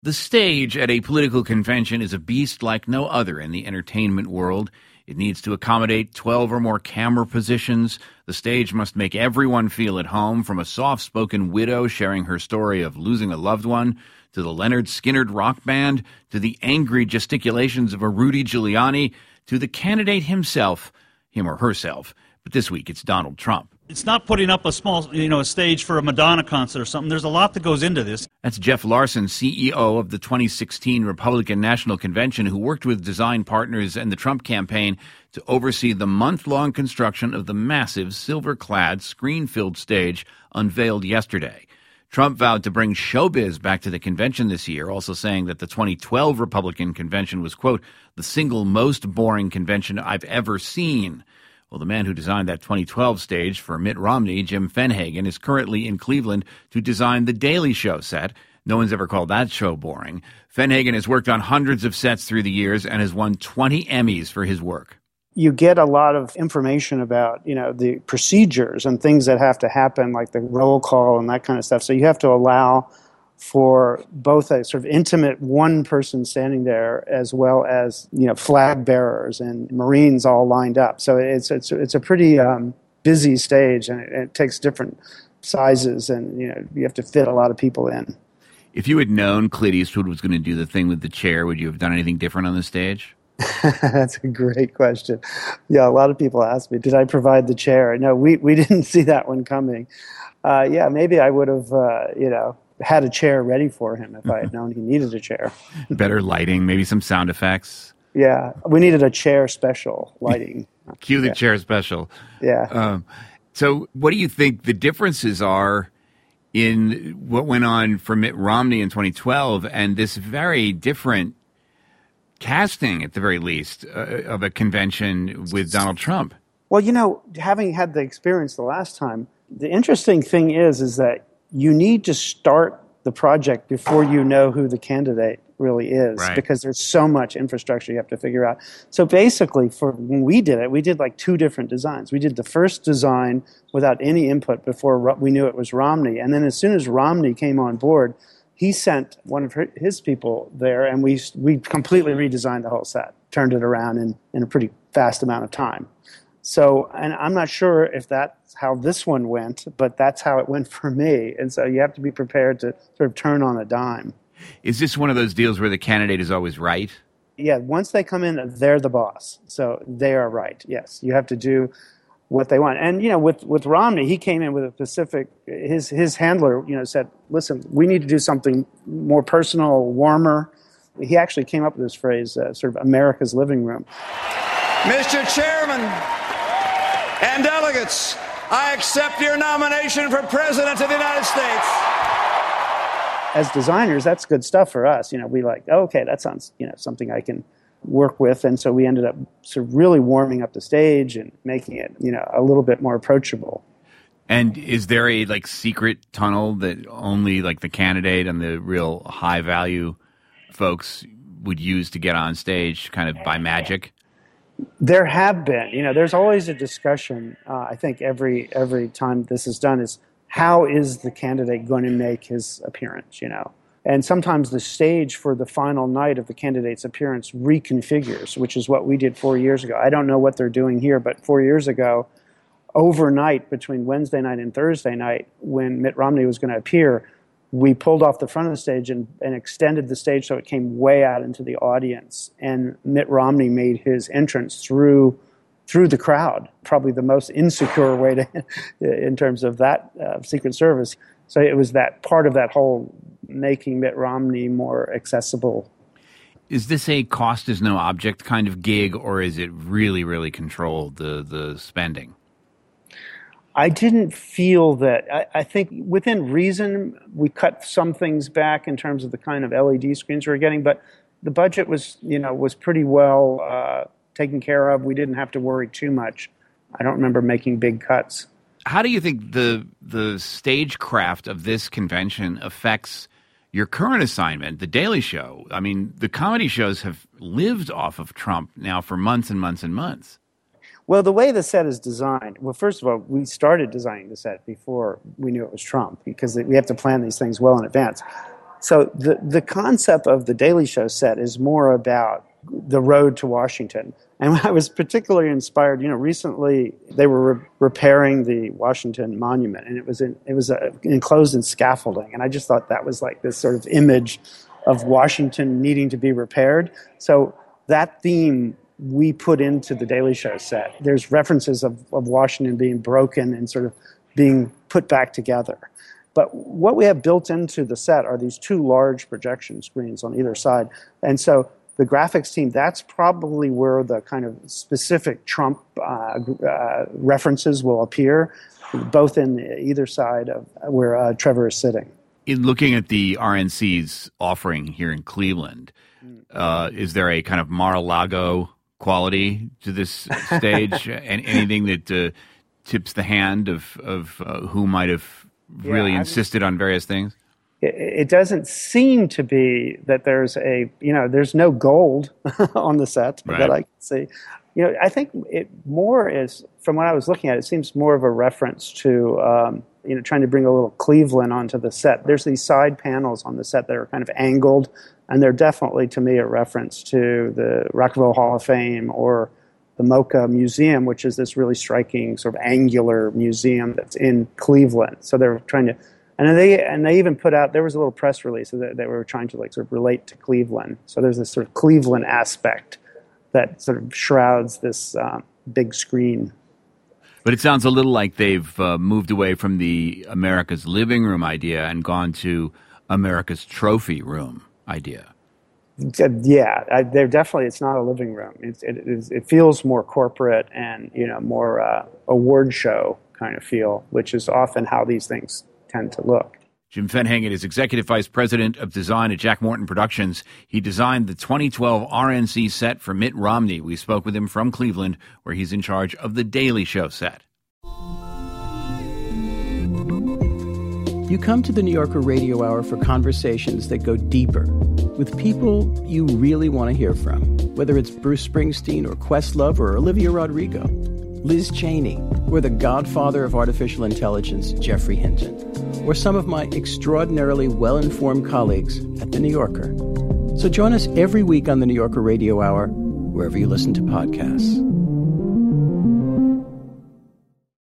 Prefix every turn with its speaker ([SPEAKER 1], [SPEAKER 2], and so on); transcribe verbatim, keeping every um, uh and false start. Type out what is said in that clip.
[SPEAKER 1] The stage at a political convention is a beast like no other in the entertainment world. It needs to accommodate twelve or more camera positions. The stage must make everyone feel at home, from a soft-spoken widow sharing her story of losing a loved one, to the Lynyrd Skynyrd rock band, to the angry gesticulations of a Rudy Giuliani, to the candidate himself, him or herself. But this week, it's Donald Trump.
[SPEAKER 2] It's not putting up a small, you know, a stage for a Madonna concert or something. There's a lot that goes into this.
[SPEAKER 1] That's Jeff Larson, C E O of the twenty sixteen Republican National Convention, who worked with design partners and the Trump campaign to oversee the month-long construction of the massive silver-clad, screen-filled stage unveiled yesterday. Trump vowed to bring showbiz back to the convention this year, also saying that the twenty twelve Republican convention was, quote, the single most boring convention I've ever seen. Well, the man who designed that twenty twelve stage for Mitt Romney, Jim Fenhagen, is currently in Cleveland to design the Daily Show set. No one's ever called that show boring. Fenhagen has worked on hundreds of sets through the years and has won twenty Emmys for his work.
[SPEAKER 3] You get a lot of information about, you know, the procedures and things that have to happen, like the roll call and that kind of stuff. So you have to allow for both a sort of intimate one person standing there as well as, you know, flag bearers and Marines all lined up. So it's it's it's a pretty um, busy stage, and it, it takes different sizes, and, you know, you have to fit a lot of people in.
[SPEAKER 1] If you had known Clint Eastwood was going to do the thing with the chair, would you have done anything different on the stage?
[SPEAKER 3] That's a great question. Yeah, a lot of people ask me, did I provide the chair? No, we, we didn't see that one coming. Uh, yeah, maybe I would have, uh, you know, had a chair ready for him if I had known he needed a chair.
[SPEAKER 1] Better lighting, maybe some sound effects.
[SPEAKER 3] Yeah, we needed a chair special lighting.
[SPEAKER 1] Cue the
[SPEAKER 3] yeah.
[SPEAKER 1] chair special.
[SPEAKER 3] Yeah.
[SPEAKER 1] Um, so what do you think the differences are in what went on for Mitt Romney in twenty twelve and this very different casting, at the very least, uh, of a convention with Donald Trump?
[SPEAKER 3] Well, you know, having had the experience the last time, the interesting thing is, is that you need to start the project before you know who the candidate really is,
[SPEAKER 1] right,
[SPEAKER 3] because there's so much infrastructure you have to figure out. So basically, for when we did it, we did like two different designs. We did the first design without any input before we knew it was Romney. And then as soon as Romney came on board, he sent one of his people there, and we we completely redesigned the whole set, turned it around in, in a pretty fast amount of time. So, and I'm not sure if that's how this one went, but that's how it went for me. And so you have to be prepared to sort of turn on a dime.
[SPEAKER 1] Is this one of those deals where the candidate is always right?
[SPEAKER 3] Yeah, once they come in, they're the boss. So they are right, yes. You have to do what they want. And, you know, with, with Romney, he came in with a specific, his his handler, you know, said, listen, we need to do something more personal, warmer. He actually came up with this phrase, uh, sort of America's living room.
[SPEAKER 4] Mister Chairman and delegates, I accept your nomination for President of the United States.
[SPEAKER 3] As designers, that's good stuff for us. You know, we like, oh, okay, that sounds, you know, something I can work with. And so we ended up sort of really warming up the stage and making it, you know, a little bit more approachable.
[SPEAKER 1] And is there a like secret tunnel that only like the candidate and the real high value folks would use to get on stage kind of by magic?
[SPEAKER 3] There have been, you know, there's always a discussion. Uh, I think every every time this is done is how is the candidate going to make his appearance, you know? And sometimes the stage for the final night of the candidate's appearance reconfigures, which is what we did four years ago. I don't know what they're doing here, but four years ago, overnight between Wednesday night and Thursday night, when Mitt Romney was going to appear, we pulled off the front of the stage and, and extended the stage so it came way out into the audience. And Mitt Romney made his entrance through through the crowd, probably the most insecure way to, in terms of that uh, Secret Service. So it was that part of that whole making Mitt Romney more accessible.
[SPEAKER 1] Is this a cost is no object kind of gig, or is it really, really controlled, the, the spending?
[SPEAKER 3] I didn't feel that. I, I think within reason, we cut some things back in terms of the kind of L E D screens we were getting, but the budget was, you know, was pretty well uh, taken care of. We didn't have to worry too much. I don't remember making big cuts.
[SPEAKER 1] How do you think the the stagecraft of this convention affects your current assignment, The Daily Show? I mean, the comedy shows have lived off of Trump now for months and months and months.
[SPEAKER 3] Well, the way the set is designed, well, first of all, we started designing the set before we knew it was Trump, because we have to plan these things well in advance. So the, the concept of the Daily Show set is more about the road to Washington. And I was particularly inspired, you know, recently they were re- repairing the Washington Monument, and it was in, it was uh, enclosed in scaffolding. And I just thought that was like this sort of image of Washington needing to be repaired. So that theme we put into the Daily Show set. There's references of, of Washington being broken and sort of being put back together. But what we have built into the set are these two large projection screens on either side. And so the graphics team, that's probably where the kind of specific Trump uh, uh, references will appear, both in either side of where uh, Trevor is sitting.
[SPEAKER 1] In looking at the R N C's offering here in Cleveland, uh, is there a kind of Mar-a-Lago quality to this stage? And anything that uh, tips the hand of, of uh, who might have really yeah, insisted on various things?
[SPEAKER 3] It, it doesn't seem to be that there's a, you know, there's no gold on the set right. that I can see. You know, I think it more is, from what I was looking at, it seems more of a reference to, um, you know, trying to bring a little Cleveland onto the set. There's these side panels on the set that are kind of angled, and they're definitely, to me, a reference to the Rockville Hall of Fame or the MoCA Museum, which is this really striking sort of angular museum that's in Cleveland. So they're trying to, and they and they even put out, there was a little press release that they were trying to like sort of relate to Cleveland. So there's this sort of Cleveland aspect that sort of shrouds this um, big screen.
[SPEAKER 1] But it sounds a little like they've uh, moved away from the America's living room idea and gone to America's trophy room idea.
[SPEAKER 3] Yeah, I, they're definitely, it's not a living room. It's, it, it, it feels more corporate and, you know, more uh, award show kind of feel, which is often how these things tend to look.
[SPEAKER 1] Jim Fenhagen is Executive Vice President of Design at Jack Morton Productions. He designed the twenty twelve R N C set for Mitt Romney. We spoke with him from Cleveland, where he's in charge of the Daily Show set.
[SPEAKER 5] You come to the New Yorker Radio Hour for conversations that go deeper with people you really want to hear from, whether it's Bruce Springsteen or Questlove or Olivia Rodrigo, Liz Cheney, or the godfather of artificial intelligence, Jeffrey Hinton, or some of my extraordinarily well-informed colleagues at The New Yorker. So join us every week on the New Yorker Radio Hour, wherever you listen to podcasts.